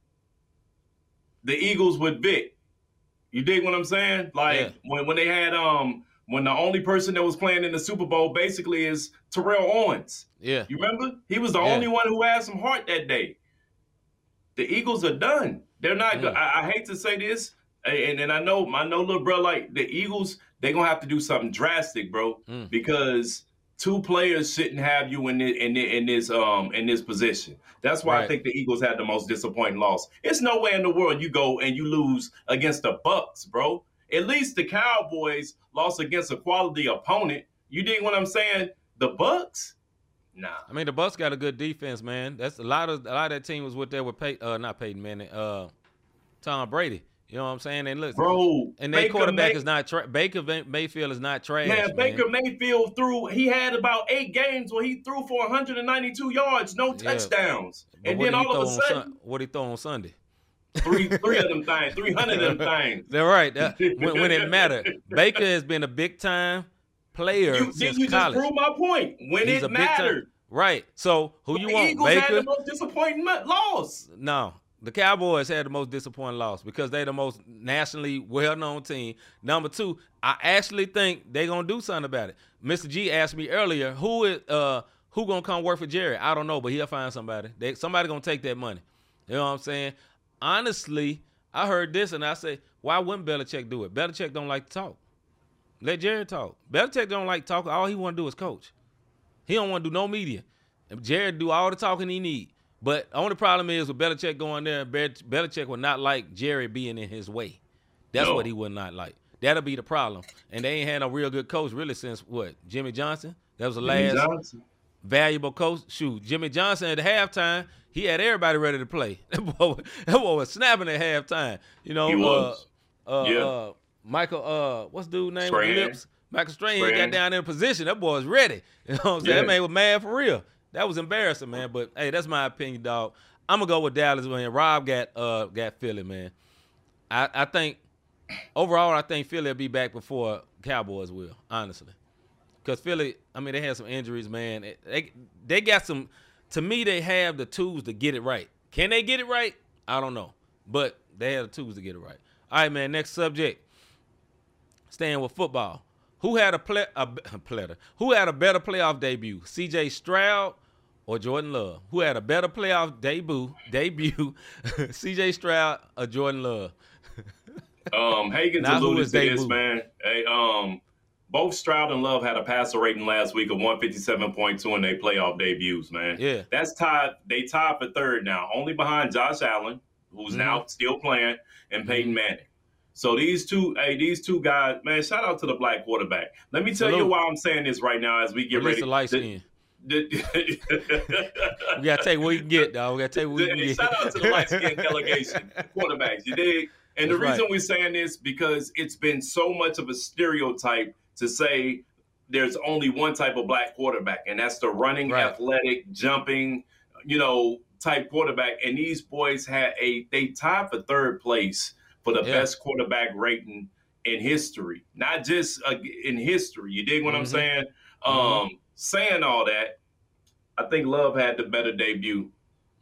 The Eagles with Vic. You dig what I'm saying? Like when they had when the only person that was playing in the Super Bowl basically is Terrell Owens. Yeah. You remember? He was the only one who had some heart that day. The Eagles are done. They're not good. I hate to say this, and I know little bro, like the Eagles, they're gonna have to do something drastic, bro, because two players shouldn't have you in this position. That's why I think the Eagles had the most disappointing loss. It's no way in the world you go and you lose against the Bucs, bro. At least the Cowboys lost against a quality opponent. You dig what I'm saying? The Bucs? Nah. I mean, the Bucs got a good defense, man. That's a lot of that team was with there with not Peyton Manning, Tom Brady. You know what I'm saying? And look, bro, and their quarterback is not Baker Mayfield is not trash. Man, Baker Mayfield he had about 8 games where he threw for 192 yards, no touchdowns. But and then all of a sudden, what he throw on Sunday? Three of them things, 300 of them things. They're right. When it mattered, Baker has been a big time player since you college. Just proved my point. When He's it mattered, right? So who you want? Eagles Baker had the most disappointing loss. No. The Cowboys had the most disappointing loss because they're the most nationally well-known team. Number 2, I actually think they're going to do something about it. Mr. G asked me earlier, who going to come work for Jerry? I don't know, but he'll find somebody. Somebody going to take that money. You know what I'm saying? Honestly, I heard this and I say, why wouldn't Belichick do it? Belichick don't like to talk. Let Jerry talk. Belichick don't like to talk. All he want to do is coach. He don't want to do no media. And Jerry do all the talking he need. But the only problem is with Belichick going there, Belichick would not like Jerry being in his way. That's what he would not like. That'll be the problem. And they ain't had a real good coach really since what? Jimmy Johnson? That was the last valuable coach. Shoot, Jimmy Johnson at halftime, he had everybody ready to play. That boy was snapping at halftime. You know, he was. Michael, what's the dude's name? Strahan. Lips? Michael Strahan got down in position. That boy was ready. You know what I'm saying? That man was mad for real. That was embarrassing, man. But hey, that's my opinion, dog. I'm gonna go with Dallas, man. Rob got Philly, man. I think overall, I think Philly will be back before Cowboys will, honestly. Because Philly, I mean, they had some injuries, man. They got some. To me, they have the tools to get it right. Can they get it right? I don't know, but they have the tools to get it right. All right, man. Next subject. Staying with football. Who had Who had a better playoff debut? C.J. Stroud or Jordan Love? Who had a better playoff debut? C.J. Stroud or Jordan Love? Hagan's alluded to this, man. Hey, both Stroud and Love had a passer rating last week of 157.2 in their playoff debuts, man. Yeah. That's tied. They tied for third now, only behind Josh Allen, who's now still playing, and Peyton Manning. So these two guys, man, shout out to the black quarterback. Let me tell you why I'm saying this right now as we get ready. The light skin. We gotta take what we can get, dog. We gotta take what we can get. Shout out to the light skin delegation, quarterbacks. You dig? And the reason we're saying this because it's been so much of a stereotype to say there's only one type of black quarterback, and that's the running, athletic, jumping, type quarterback. And these boys they tied for third place for the best quarterback rating in history, not just in history. You dig what I'm saying? Saying all that, I think Love had the better debut.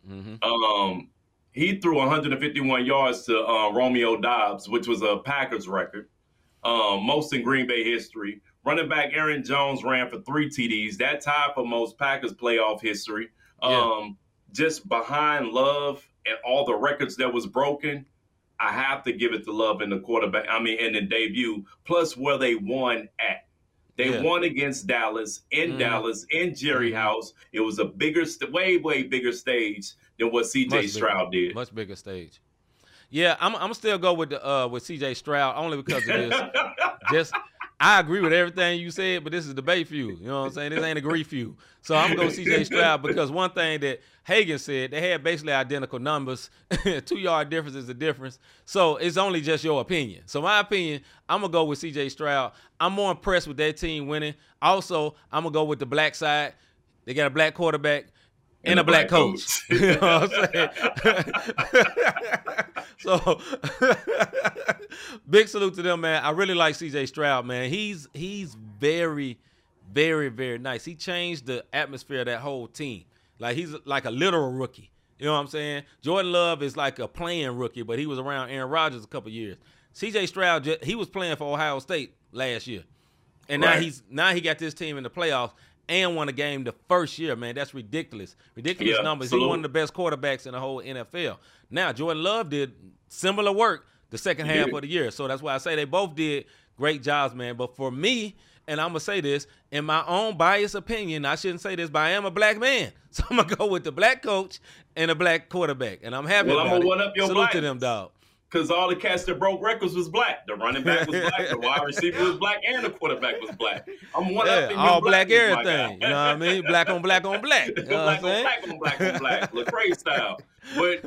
He threw 151 yards to Romeo Doubs, which was a Packers record, most in Green Bay history. Running back Aaron Jones ran for 3 TDs. That tied for most Packers playoff history. Just behind Love and all the records that was broken, I have to give it to Love in the quarterback. I mean, in the debut, plus where they won at. They won against Dallas, in Dallas, in Jerry House. It was a bigger, way bigger stage than what C.J. Stroud did. Much bigger stage. Yeah, I'm still go with C.J. Stroud only because of this. I agree with everything you said, but this is debate feud. You know what I'm saying? This ain't agree feud. So I'm going to go C.J. Stroud because one thing that Hagan said, they had basically identical numbers. 2-yard difference is the difference. So it's only just your opinion. So my opinion, I'm going to go with C.J. Stroud. I'm more impressed with that team winning. Also, I'm going to go with the black side. They got a black quarterback. And a black coach. You know what I'm saying? Big salute to them, man. I really like C.J. Stroud, man. He's very, very, very nice. He changed the atmosphere of that whole team. Like, he's like a literal rookie. You know what I'm saying? Jordan Love is like a playing rookie, but he was around Aaron Rodgers a couple years. C.J. Stroud, he was playing for Ohio State last year. And now he got this team in the playoffs and won a game the first year, man. That's ridiculous. Ridiculous numbers. Absolutely. He one of the best quarterbacks in the whole NFL. Now, Jordan Love did similar work the second half of the year. So that's why I say they both did great jobs, man. But for me, and I'm going to say this, in my own biased opinion, I shouldn't say this, but I am a black man. So I'm going to go with the black coach and a black quarterback. And I'm happy about it. I'm going to one up your Salute to them, dog. Because all the cats that broke records was black. The running back was black, the wide receiver was black, and the quarterback was black. I'm one up in all black everything. You know what I mean? Black on black on black. You know black on black on black. Lecrae style. But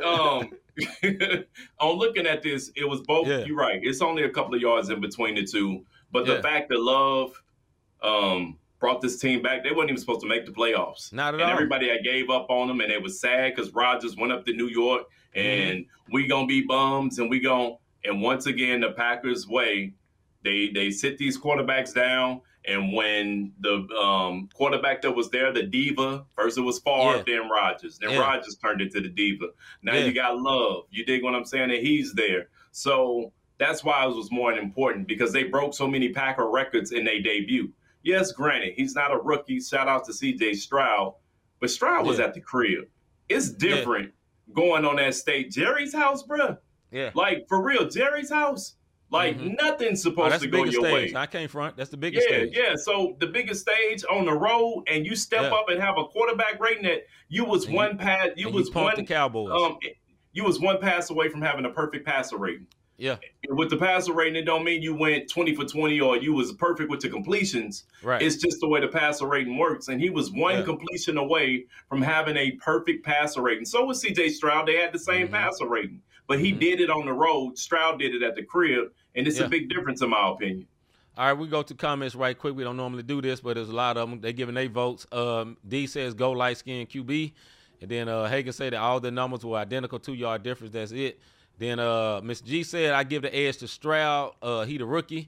on looking at this, it was both. Yeah. You're right. It's only a couple of yards in between the two. But the fact that Love brought this team back, they weren't even supposed to make the playoffs. Not at all. And everybody had gave up on them, and it was sad because Rodgers went up to New York. And we gonna be bums, and once again the Packers way, they sit these quarterbacks down, and when the quarterback that was there, the diva, first it was Favre, then Rodgers, then Rodgers turned into the diva. Now you got Love, you dig what I'm saying? And he's there, so that's why it was more important because they broke so many Packer records in their debut. Yes, granted, he's not a rookie. Shout out to C.J. Stroud, but Stroud was at the crib. It's different. Yeah. Going on that stage, Jerry's house, bro. Yeah. Like, for real, Jerry's house. Like, nothing's supposed to go your way. I can't front. That's the biggest stage. Yeah, so the biggest stage on the road, and you step up and have a quarterback rating that you was one pass. You was one the Cowboys. You was one pass away from having a perfect passer rating. Yeah. With the passer rating, it don't mean you went 20 for 20 or you was perfect with the completions. Right. It's just the way the passer rating works. And he was one completion away from having a perfect passer rating. So was C.J. Stroud. They had the same passer rating. But he did it on the road. Stroud did it at the crib. And it's a big difference in my opinion. All right, we go to comments right quick. We don't normally do this, but there's a lot of them. They're giving their votes. D says go light-skinned QB. And then Hagan said that all the numbers were identical, 2-yard difference. That's it. Then Miss G said, I give the edge to Stroud. He the rookie.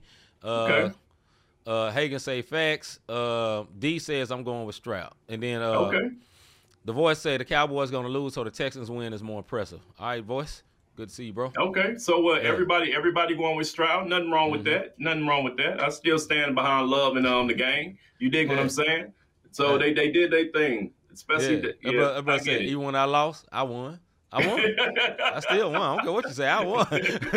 Hagan say facts. D says I'm going with Stroud. And then the voice said the Cowboys going to lose, so the Texans win is more impressive. All right, voice. Good to see you, bro. Okay, so everybody going with Stroud. Nothing wrong with that. Nothing wrong with that. I still stand behind Love and the game. You dig what I'm saying? So they did their thing. Especially I said, even when I lost, I won. I still won. I don't care what you say. I won.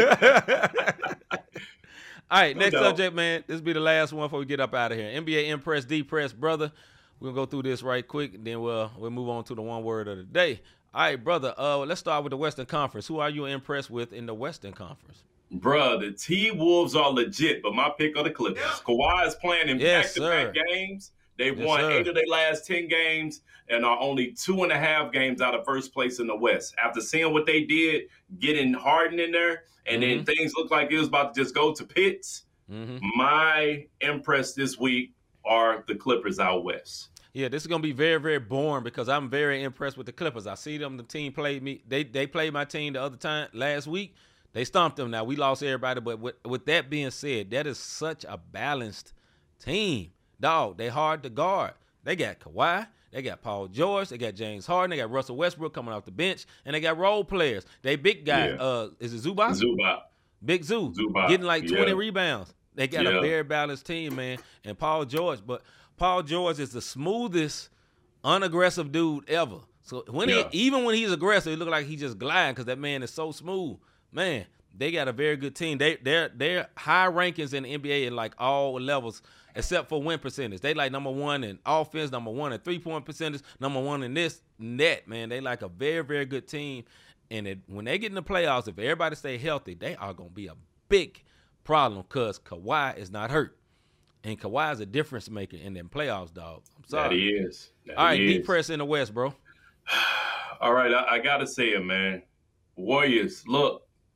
All right, next subject, man. This will be the last one before we get up out of here. NBA Impress, Depress, brother. We're going to go through this right quick, and then we'll move on to the one word of the day. All right, brother, let's start with the Western Conference. Who are you impressed with in the Western Conference? Bruh, the T-Wolves are legit, but my pick are the Clippers. Kawhi is playing in back-to-back games. They've won 8 of their last 10 games and are only 2.5 games out of first place in the West. After seeing what they did, getting Harden in there, and then things look like it was about to just go to pits, my impress this week are the Clippers out West. Yeah, this is going to be very, very boring because I'm very impressed with the Clippers. I see them. The team played me. They played my team the other time last week. They stomped them. Now, we lost everybody, but with that being said, that is such a balanced team. Dog, they hard to guard. They got Kawhi, they got Paul George, they got James Harden, they got Russell Westbrook coming off the bench, and they got role players. They big guy, is it Zubac? Zubac. Big Zoo, getting like 20 rebounds. They got a very balanced team, man. And Paul George is the smoothest, unaggressive dude ever. So even when he's aggressive, it look like he's just gliding because that man is so smooth. Man, they got a very good team. They're high rankings in the NBA in like all levels except for win percentage. They like number 1 in offense, number 1 in 3-point percentage, number 1 in this net, man. They like a very, very good team. And when they get in the playoffs, if everybody stay healthy, they are going to be a big problem because Kawhi is not hurt. And Kawhi is a difference maker in them playoffs, dog. I'm sorry. That he is. All right, Depress in the West, bro. All right, I got to say it, man. Warriors, look,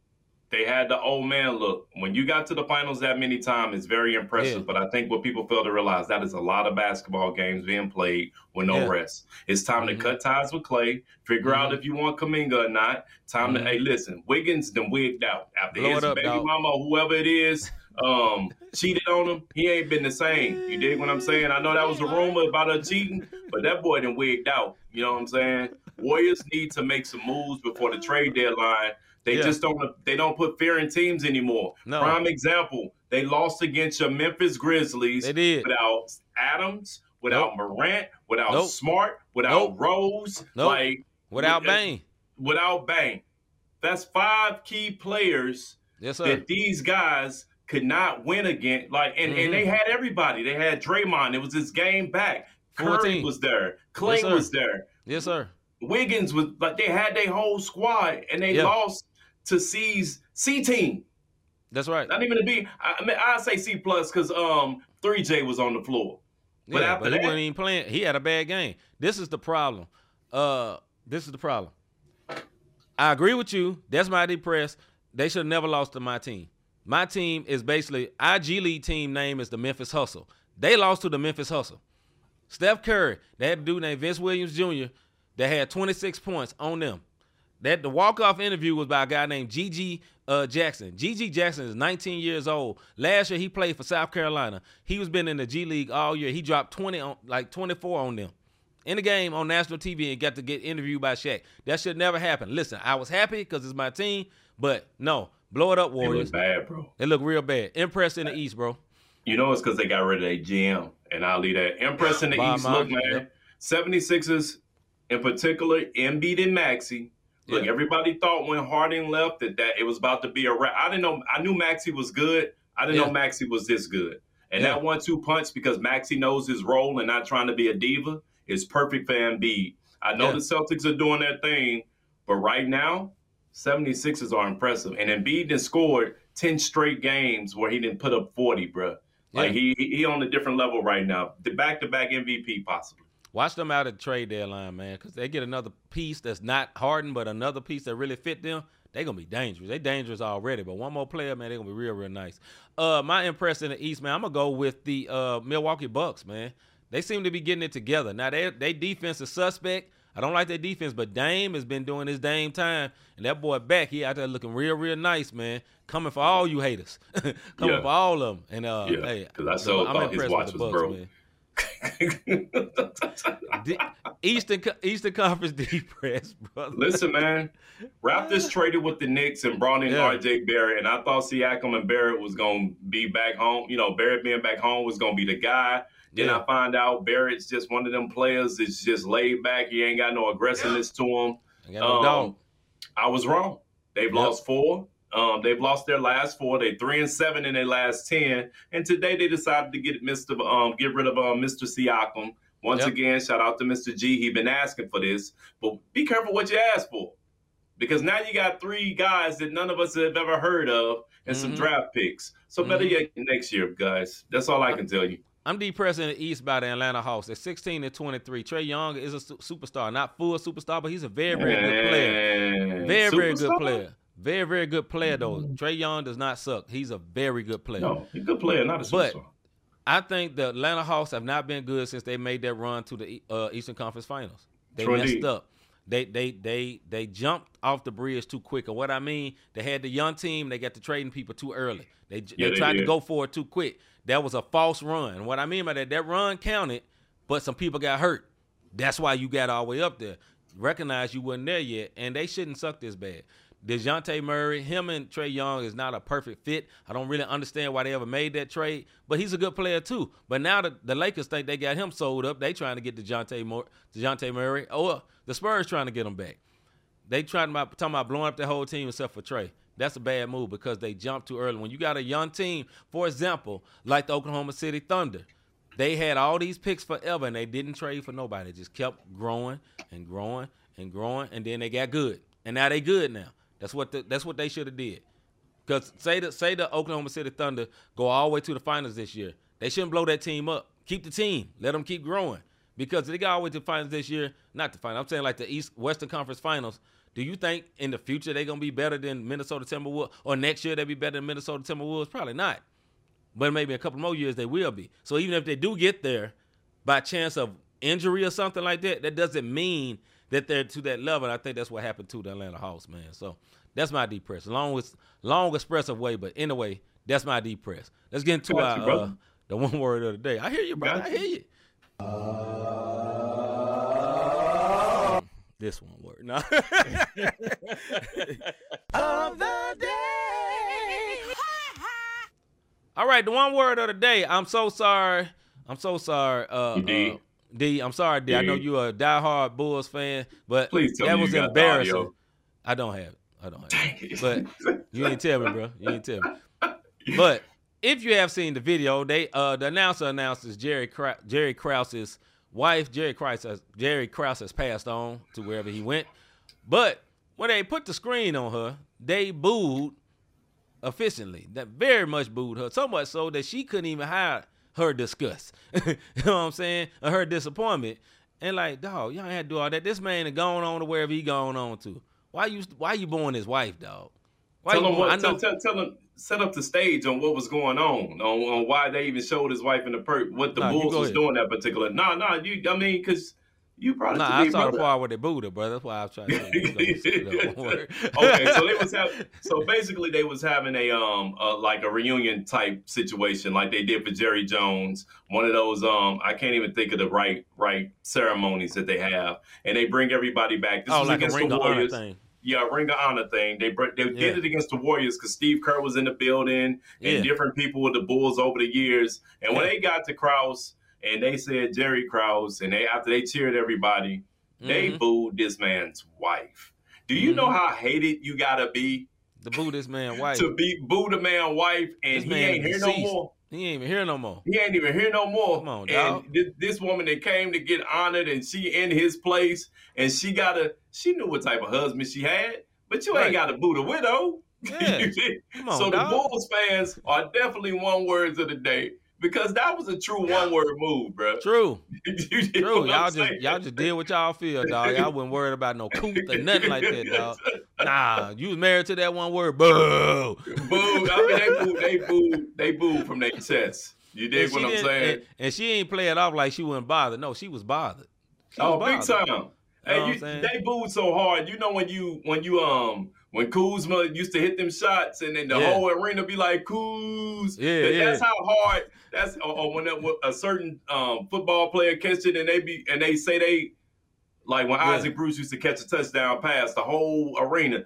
They had the old man look. When you got to the finals that many times, it's very impressive. Yeah. But I think what people fail to realize, that is a lot of basketball games being played with no rest. It's time to cut ties with Clay, figure out if you want Kuminga or not. Time to, hey, listen, Wiggins done wigged out. After his baby mama or whoever it is cheated on him, he ain't been the same. You dig what I'm saying? I know that was a rumor about her cheating, but that boy done wigged out. You know what I'm saying? Warriors need to make some moves before the trade deadline. They just don't put fear in teams anymore. No. Prime example, they lost against your Memphis Grizzlies without Adams, without Morant, without Smart, without Rose, without Bane. Without Bane. That's 5 key players that these guys could not win against. And they had everybody. They had Draymond. It was his game back. Curry was there. Clay was there. Yes, sir. Wiggins was they had their whole squad, and they lost to C team. That's right. Not even a B. I say C plus because 3J was on the floor. But after he that, wasn't even playing. He had a bad game. This is the problem. I agree with you. That's my depressed. They should have never lost to my team. My team is basically our G League team name is the Memphis Hustle. They lost to the Memphis Hustle. Steph Curry, they had a dude named Vince Williams Jr. that had 26 points on them. The walk-off interview was by a guy named G.G. Jackson. G.G. Jackson is 19 years old. Last year, he played for South Carolina. He was been in the G League all year. He dropped 24 on them in the game on national TV and got to get interviewed by Shaq. That should never happen. Listen, I was happy because it's my team, but no, blow it up, Warriors. It look bad, bro. It look real bad. Impress in the East, bro. You know it's because they got rid of their GM, and I'll leave that. Impress in the East. Look, man, 76ers, in particular, Embiid and Maxey. Look, everybody thought when Harden left that it was about to be a wrap. I didn't know. I knew Maxey was good. I didn't know Maxey was this good. And that 1-2 punch, because Maxey knows his role and not trying to be a diva, is perfect for Embiid. I know the Celtics are doing their thing, but right now, 76ers are impressive. And Embiid has scored 10 straight games where he didn't put up 40, bro. Like he on a different level right now. The back-to-back MVP possibly. Watch them out at the trade deadline, man, because they get another piece that's not Harden, but another piece that really fit them. They're going to be dangerous. They dangerous already, but one more player, man, they're going to be real, real nice. My impression in the East, man, I'm going to go with the Milwaukee Bucks, man. They seem to be getting it together. Now, they defense is suspect. I don't like their defense, but Dame has been doing his Dame time, and that boy back, he out there looking real, real nice, man. Coming for all you haters. Coming for all of them. And, hey, because I I'm thought his impressed watch with the was Bucks, broke. man. Eastern Conference depressed, brother. Listen, man, Raptors traded with the Knicks and brought in RJ Barrett, and I thought Siakam and Barrett was going to be back home. You know, Barrett being back home was going to be the guy. Then I find out Barrett's just one of them players that's just laid back. He ain't got no aggressiveness to him. I was wrong. They've lost 4. They've lost their last 4. They're 3-7 in their last 10. And today they decided to get rid of Mr. Siakam. Once again, shout out to Mr. G. He been asking for this. But be careful what you ask for. Because now you got 3 guys that none of us have ever heard of and some draft picks. So better yet next year, guys. That's all I can tell you. I'm depressed in the East by the Atlanta Hawks. At 16-23, Trae Young is a superstar. Not full superstar, but he's a very, very good player. Very good player. Very, very good player, though. Trae Young does not suck. He's a very good player. No, he's a good player, not a superstar. But I think the Atlanta Hawks have not been good since they made that run to the Eastern Conference Finals. They messed up. They jumped off the bridge too quick. And what I mean, they had the young team. They got to trading people too early. They tried to go for it too quick. That was a false run. And what I mean by that run counted, but some people got hurt. That's why you got all the way up there. Recognize you wasn't there yet, and they shouldn't suck this bad. DeJounte Murray, him and Trae Young is not a perfect fit. I don't really understand why they ever made that trade, but he's a good player too. But now the Lakers think they got him sold up. They trying to get DeJounte Murray, or the Spurs trying to get him back. They talking about blowing up the whole team except for Trae. That's a bad move because they jumped too early. When you got a young team, for example, like the Oklahoma City Thunder, they had all these picks forever and they didn't trade for nobody. They just kept growing and growing and growing, and then they got good. And now they good now. That's what they should have did. Because say the Oklahoma City Thunder go all the way to the finals this year. They shouldn't blow that team up. Keep the team. Let them keep growing. Because they got all the way to the finals this year. Not the finals. I'm saying like the Western Conference Finals. Do you think in the future they're going to be better than Minnesota Timberwolves? Or next year they'll be better than Minnesota Timberwolves? Probably not. But maybe a couple more years they will be. So even if they do get there by chance of injury or something like that, that doesn't mean that they're to that level. And I think that's what happened to the Atlanta Hawks, man. So that's my deep press. Long expressive way, but anyway, that's my deep press. Let's get into the one word of the day. I hear you, brother. I hear you. This one word. No. Of the day. All right, the one word of the day. I'm so sorry. D, I'm sorry, D. I know you're a diehard Bulls fan, but that was embarrassing. I don't have it. But you ain't tell me, bro. You ain't tell me. But if you have seen the video, the announcer announces Jerry Krause's wife. Jerry Krause has passed on to wherever he went. But when they put the screen on her, they booed efficiently. That very much booed her. So much so that she couldn't even hide her disgust. You know what I'm saying? Or her disappointment. And like, dog, y'all ain't had to do all that. This man is going on to wherever he going on to. Why you booing his wife, dog? Tell him, set up the stage on what was going on why they even showed his wife in the perk, what the Bulls was doing that particular. Because you brought it to me, I saw the part where they booed her, brother. That's why I was trying to Okay, so basically they was having a reunion type situation like they did for Jerry Jones, one of those I can't even think of the right ceremonies that they have, and they bring everybody back. This was like against the Warriors. Yeah, Ring of Honor thing. They did it against the Warriors because Steve Kerr was in the building and different people with the Bulls over the years. And when they got to Krause and they said Jerry Krause, and after they cheered everybody, they booed this man's wife. Do you know how hated you gotta be to boo this man's wife? To boo the man's wife, and he ain't here no more. He ain't even here no more. He ain't even here no more. Come on, dog. And this woman that came to get honored, and she in his place, and she knew what type of husband she had, but you ain't got to boo the widow. Yeah. Come on, so dog. The Bulls fans are definitely one words of the day because that was a true one word move, bro. True. True. Y'all just did what y'all feel, dog. Y'all wasn't worried about no couth or nothing like that, dog. Nah, you was married to that one word. Boo. Boo. I mean, they booed from their chest. You dig what I'm saying? And she ain't play it off like she wasn't bothered. No, she was bothered. Big time. Hey, they booed so hard. You know when Kuzma used to hit them shots and then the whole arena be like, Kuz. That's how hard. Or when a certain football player catch it and they say they, like when Isaac Bruce used to catch a touchdown pass, the whole arena,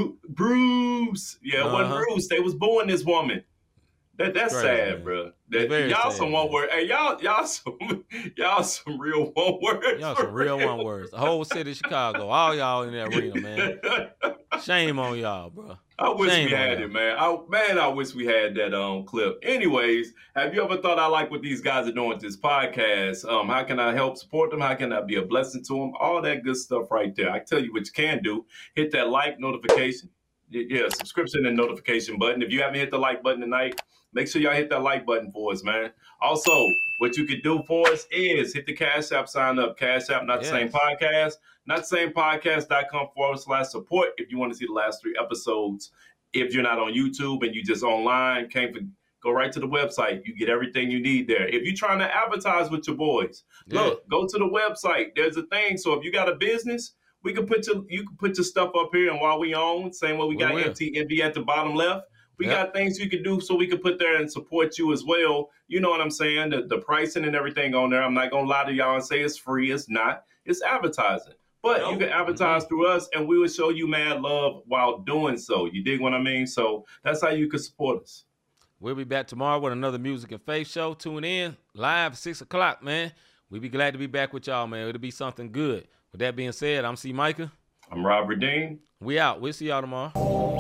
Bruce. Yeah, it wasn't Bruce. They was booing this woman. That's crazy, sad, man. Bro. Y'all some one word. Hey, y'all some real one words. Y'all some real one words. The whole city of Chicago, all y'all in that arena, man. Shame on y'all, bro. I wish we had it, man. I wish we had that clip. Anyways, have you ever thought I like what these guys are doing with this podcast? How can I help support them? How can I be a blessing to them? All that good stuff right there. I tell you what you can do. Hit that like notification. Yeah, subscription and notification button. If you haven't hit the like button tonight, make sure y'all hit that like button for us, man. Also, what you could do for us is hit the Cash App, sign up. Cash App, not the same podcast. Not the same podcast.com/support if you want to see the last 3 episodes. If you're not on YouTube and you just online, go right to the website. You get everything you need there. If you're trying to advertise with your boys, look, go to the website. There's a thing. So if you got a business, you can put your stuff up here, and while we own, same way we got MTNV at the bottom left, we got things you can do so we can put there and support you as well. You know what I'm saying? The pricing and everything on there. I'm not gonna lie to y'all and say it's free. It's not. It's advertising. But you can advertise through us, and we will show you mad love while doing so. You dig what I mean? So that's how you can support us. We'll be back tomorrow with another Music and Faith show. Tune in live 6 o'clock, man. We'll be glad to be back with y'all, man. It'll be something good. With that being said, I'm C. Micah. I'm Robert Dean. We out. We'll see y'all tomorrow.